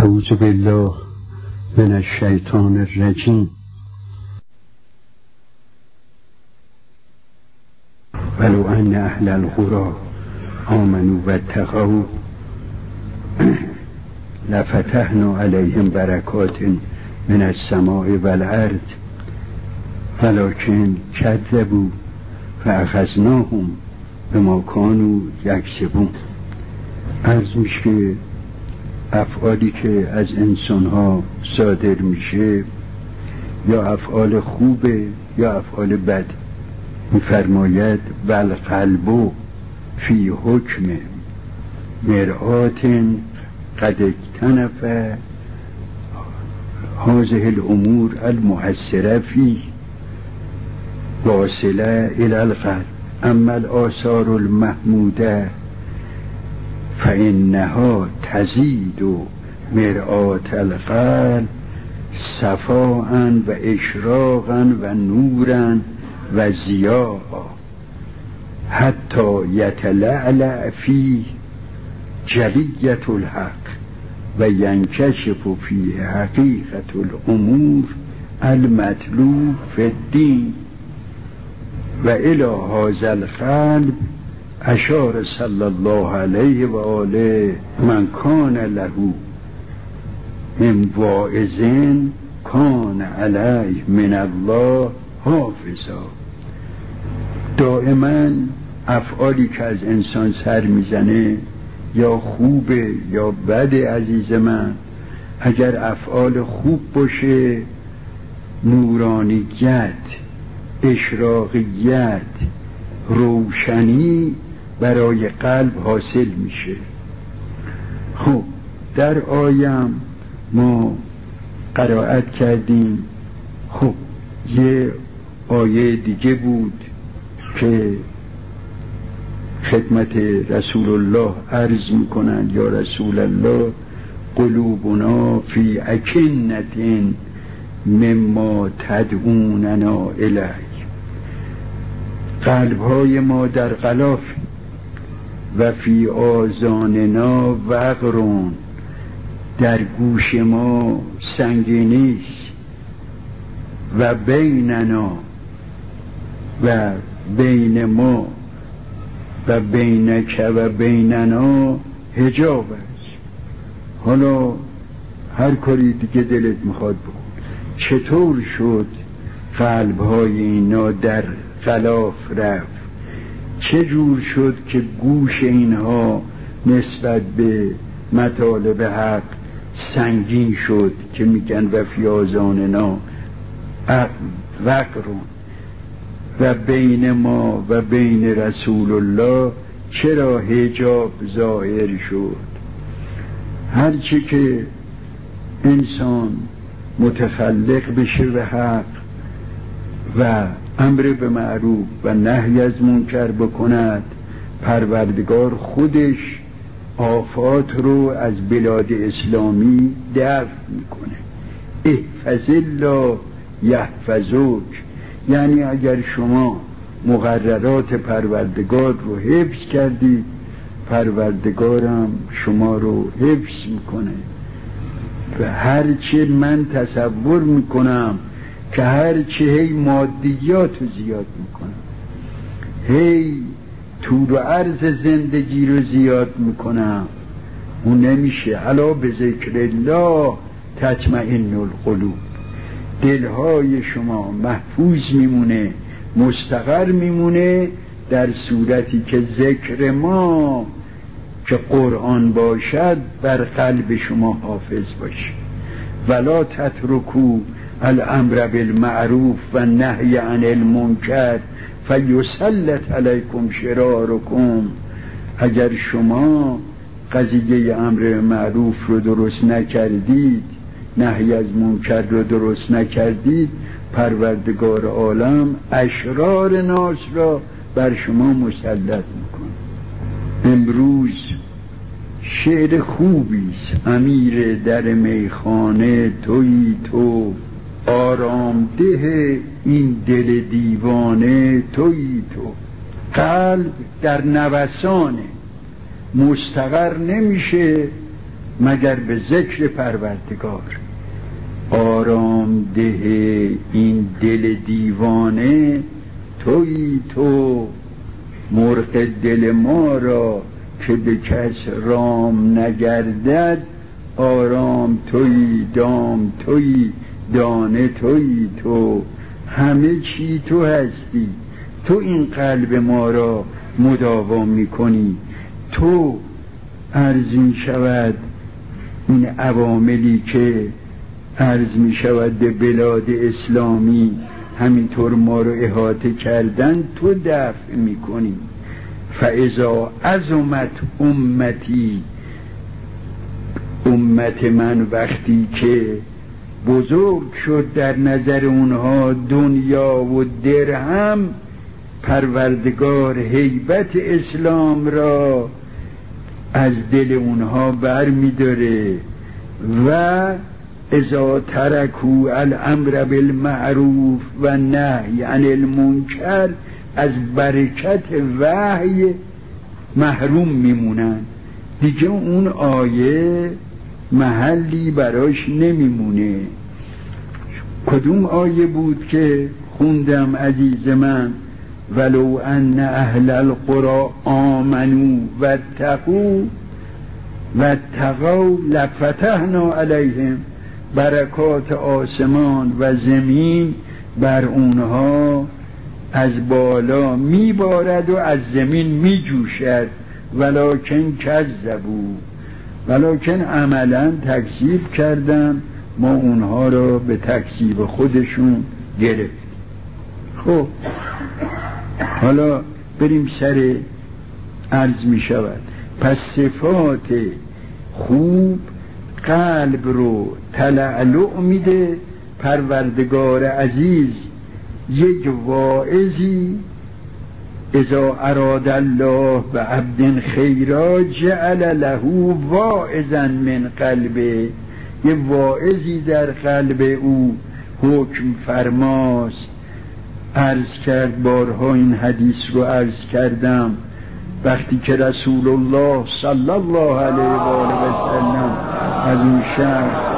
اعوذ بالله من الشیطان الرجیم. ولو ان اهل القرى آمنوا واتقوا لفتحنا علیهم برکات من السماء والارض ولکن کذبوا فاخذناهم بما كانوا یکسبون. عرض میشه افعالی که از انسانها صادر میشه یا افعال خوبه یا افعال بد. میفرماید والقلب فی حکم مرآت قد اکتنف هذه الامور المؤثره فی واصله الی القلب اما الآثار المحموده فإنها تزيد مرآة القلب صفاء و اشراقا و نورا و ضیاء حتی یتلألأ فيه جلیة الحق و ینکشف فيه حقیقة الامور المطلوب فی الدین و الی هذا القلب اشار صلی الله علیه و آله من کان له من واعظ کان علیه من الله حافظا. دائما افعالی که از انسان سر میزنه یا خوبه یا بده عزیز من، اگر افعال خوب باشه نورانیت، اشراقیت، روشنی برای قلب حاصل میشه. خب در آیم ما قرائت کردیم. خب یه آیه دیگه بود که خدمت رسول الله عرض میکنند یا رسول الله قلوبنا فی اکنة مما تدعوننا الیه. قلبهای ما در غلاف و فی آذاننا وقرون، در گوش ما سنگینی است و بیننا و بین ما و بینک و بیننا حجاب است. حالا هر کاری دیگه دلت میخواد بکن. چطور شد قلبهای اینا در غلاف رفت؟ چه جور شد که گوش اینها نسبت به مطالب حق سنگین شد که میگن و فی آذاننا وقرون و بین ما و بین رسول الله چرا حجاب ظاهر شد؟ هرچی که انسان متخلق بشه به حق و امر به معروف و نهی از منکر بکند، پروردگار خودش آفات رو از بلاد اسلامی دفع میکنه. احفظ الله یحفظک، یعنی اگر شما مقررات پروردگار رو حفظ کردید، پروردگارم شما رو حفظ میکنه. و هرچه من تصور میکنم که هرچه هی مادیات رو زیاد میکنم، هی طول و عرض زندگی رو زیاد میکنم، اون نمیشه. الا به ذکر الله تطمئن القلوب. دلهای شما محفوظ میمونه، مستقر میمونه در صورتی که ذکر ما که قرآن باشد بر قلب شما حافظ باشه. ولا تترکو الامر بالمعروف و نهی عن المنکر فیسلط علیکم شرارکم. اگر شما قضیه امر معروف رو درست نکردید، نهی از منکر رو درست نکردید، پروردگار عالم اشرار ناس را بر شما مسلط میکنه. امروز شعر خوبیست. امیر در میخانه تویی تو، آرامده این دل دیوانه تویی تو. قلب در نوسانه، مستقر نمیشه مگر به ذکر پروردگار. آرام ده این دل دیوانه، تویی تو مرغ دل ما را که به کس رام نگردد. آرام تویی، دام تویی، دانه تویی تو، همه چی تو هستی. تو این قلب ما را مداوا میکنی. تو عرض می شود این عواملی که عرض می شود به بلاد اسلامی همینطور ما رو احاطه کردن، تو دفع می کنی. فاذا عظمت امتی، امت من وقتی که بزرگ شد در نظر اونها دنیا و درهم، پروردگار هیبت اسلام را از دل اونها بر می داره. و اذا ترکوا الامر بالمعروف و نهی عن المنکر، از برکت وحی محروم میمونن. دیگه اون آیه محلی براش نمیمونه. کدوم آیه بود که خوندم عزیز من؟ ولو ان اهل القرى آمنوا واتقوا لفتحنا علیهم برکات آسمان و زمین بر اونها از بالا میبارد و از زمین میجوشد. ولکن کذبوا، ولکن عملا تکذیب کردن، ما اونها را به تکذیب خودشون گرفتیم. خب حالا بریم سر عرض می شود. پس صفات خوب قلب رو تلألؤ میده. پروردگار عزیز یک واعظی اذا اراد الله بعبد خیرا جعل له واعظا من قلبه، یه واعظی در قلب او حکم فرماست. عرض کرد بارها این حدیث رو عرض کردم، وقتی که رسول الله صلی الله علیه و آله و سلم از اون شب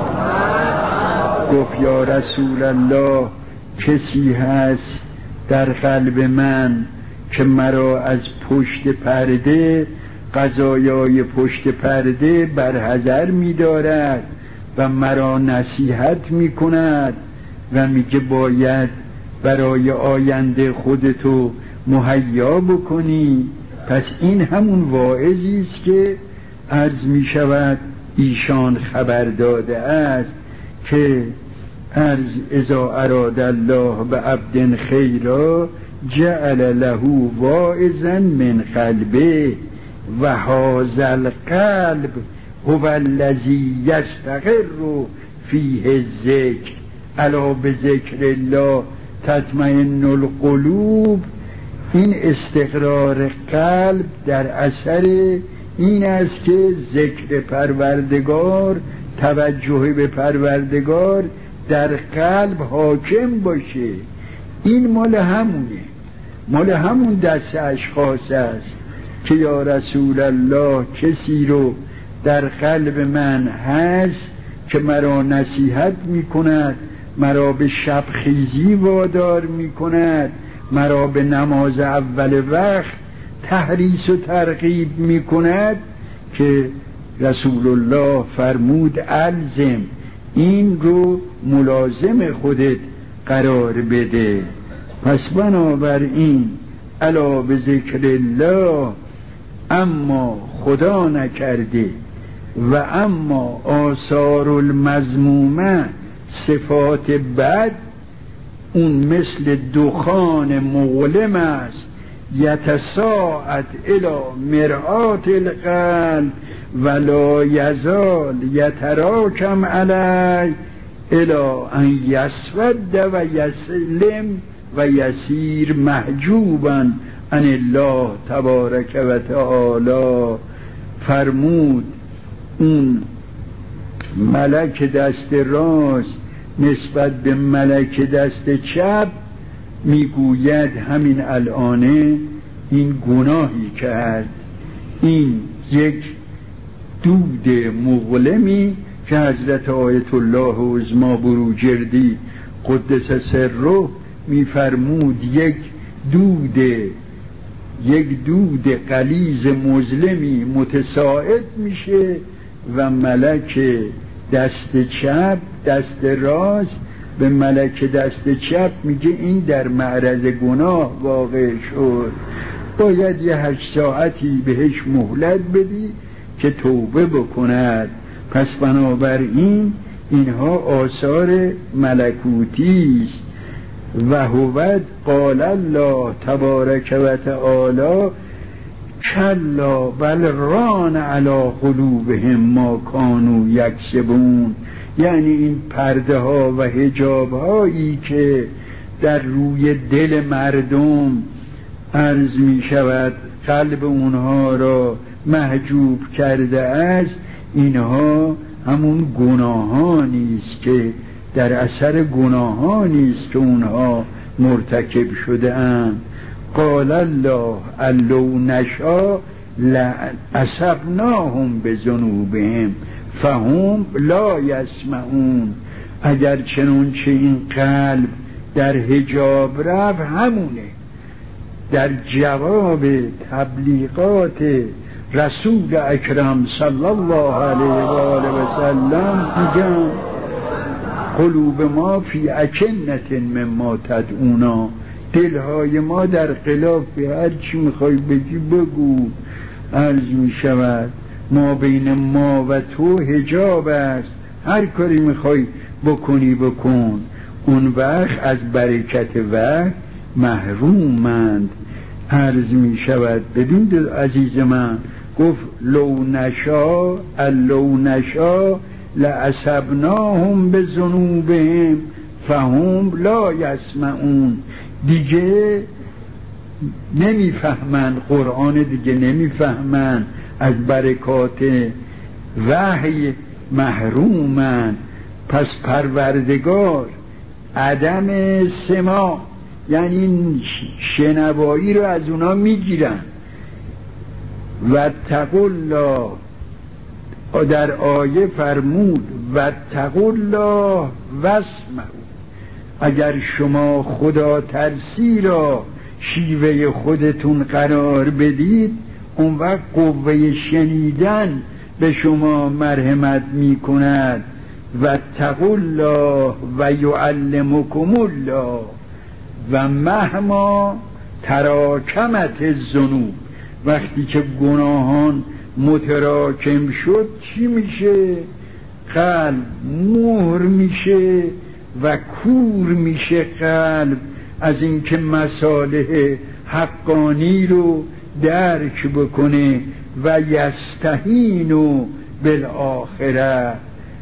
گفت یا رسول الله کسی هست در قلب من که مرا از پشت پرده، قضایای پشت پرده برحذر می دارد و مرا نصیحت می کند و میگه باید برای آینده خودتو مهیا بکنی. پس این همون واعظی است که عرض می شود ایشان خبر داده است که عرض اذا اراد الله بعبد خیرا جعل له واعظا من قلبه و هذا القلب هو الذی یستقر فیه الذکر الا بذکر الله تطمئن القلوب. این استقرار قلب در اثر این است که ذکر پروردگار، توجه به پروردگار در قلب حاکم باشه. این مال همونه، مال همون دست اشخاص است که یا رسول الله کسی رو در قلب من هست که مرا نصیحت می کند، مرا به شب خیزی وادار می کند، مرا به نماز اول وقت تحریص و ترغیب می کند، که رسول الله فرمود الزم، این رو ملازم خودت قرار بده. پس بنابراین الا به ذکر الله، اما خدا نکرده و اما آثار المذمومه، صفات بد، اون مثل دخان مظلم است یتساعد الی مرآت القلب ولا یزال یتراکم علی الی ان یسود و یسلم و یسیر محجوبا عن الله تبارک و تعالی. فرمود اون ملک دست راست نسبت به ملک دست چپ میگوید همین الانه این گناهی کرد، این یک دود مظلمی که حضرت آیت الله عظما بروجردی قدس سره میفرمود یک دود غلیظ مظلمی متساعد میشه و ملک دست چپ دست راست به ملک دست چپ میگه این در معرض گناه واقع شد، باید یه 8 ساعتی بهش مهلت بدی که توبه بکند. پس بنابراین اینها آثار ملکوتی است. و هو قال الله تبارک و تعالی کلا بل ران علی قلوبهم ما کانوا یکسبون، یعنی این پرده ها و حجاب هایی که در روی دل مردم عرض می شود قلب اونها را محجوب کرده است، اینها همون گناهانی است که در اثر گناهانی است که اونها مرتکب شده اند. قال الله لو نشاء لعصبناهم بذنوبهم فهم لا یسمعون. اگر چنانچه این قلب در حجاب رفت، همونه در جواب تبلیغات رسول اکرم صلی الله علیه و آله و سلم میگن قلوب ما فی اکنة مما تدعونا، دلهای ما در غلاف، هر چی میخوای بگی بگو. عرض میشود ما بین ما و تو حجاب است، هر کاری میخوای بکنی بکن. اون وقت از برکت وحی محرومند. عرض میشود ببین عزیز من، گفت لو نشاء لعصبناهم بذنوبهم فهم لا یسمعون. دیگه نمیفهمن قرآن، دیگه نمیفهمن، از برکات وحی محرومن. پس پروردگار عدم سماع یعنی شنوایی رو از اونا میگیرن. واتقوا الله، در آیه فرمود واتقوا الله واسمعوا، اگر شما خدا ترسی را شیوه خودتون قرار بدید، اون وقت قوه شنیدن به شما مرحمت می کند. واتقوا الله و یعلمکم الله و مهما تراکمت الذنوب. وقتی که گناهان متراکم شد چی میشه؟ قلب مهر میشه و کور میشه قلب از اینکه مصالح حقانی رو درک بکنه. و یستهین بالآخره،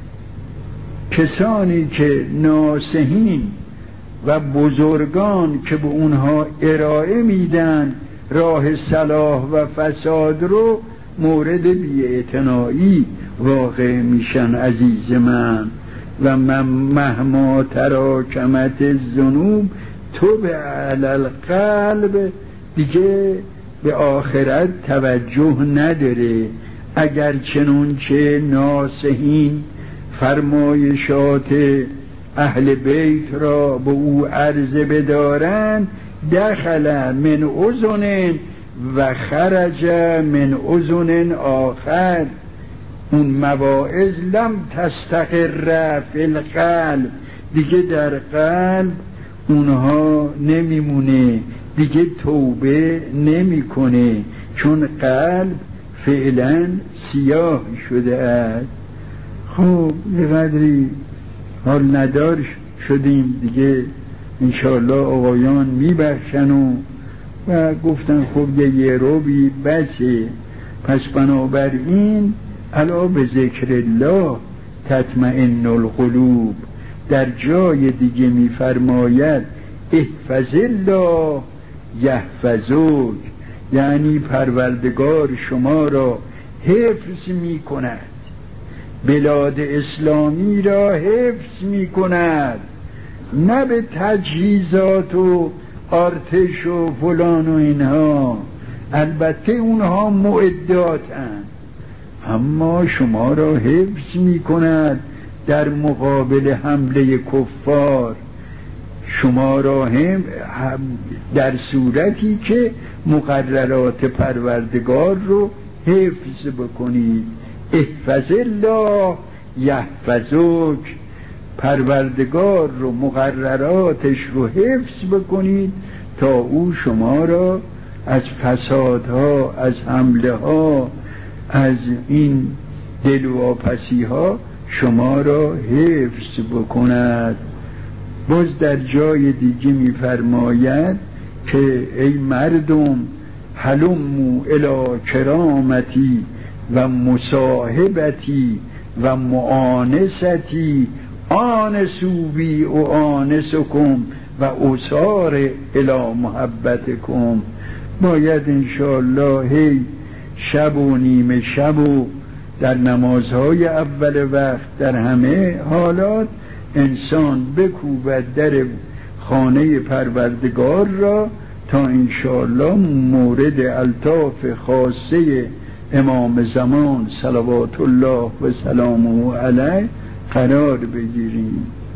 کسانی که ناصحین و بزرگان که به اونها ارائه میدن راه صلاح و فساد رو، مورد بی‌اعتنایی واقع میشن عزیز من. و مهما تراکمت الذنوب تو به علی القلب، دیگه به آخرت توجه نداره. اگر چنانچه ناصحین فرمایشات اهل بیت را به او عرضه بدارن، دخل من اذن و خرج من اذن آخر. اون مواعظ لم تستقر فی القلب، دیگه در قلب اونها نمیمونه، دیگه توبه نمیکنه، چون قلب فعلا سیاه شده است. خب یه قدری حال ندار شدیم دیگه، انشاءالله آقایان میبخشن و گفتن خب یه روبی بسه. پس بنابراین الا به ذکر الله تطمئن القلوب. در جای دیگه میفرماید احفظ الله یحفظک، یعنی پروردگار شما را حفظ می کند، بلاد اسلامی را حفظ می کند، نه به تجهیزات و ارتش و فلان و اینها. البته اونها معداتن، اما شما را حفظ می کند در مقابل حمله کفار. شما را هم در صورتی که مقررات پروردگار رو حفظ بکنید. احفظ الله یحفظک، پروردگار رو مقرراتش رو حفظ بکنید تا او شما را از فسادها، از حمله ها، از این دلواپسی ها شما را حفظ بکند. باز در جای دیگه می‌فرماید که ای مردم هلموا الی کرامتی و مصاحبتی و معانستی آنسوا بی اؤانسکم و اسار الی محبتکم. باید انشاءالله هی شب و نیمه شب و در نمازهای اول وقت در همه حالات انسان بکوبد در خانه پروردگار را تا انشاءالله مورد الطاف خاصه امام زمان صلوات الله و سلامه علیه قرار بگیریم.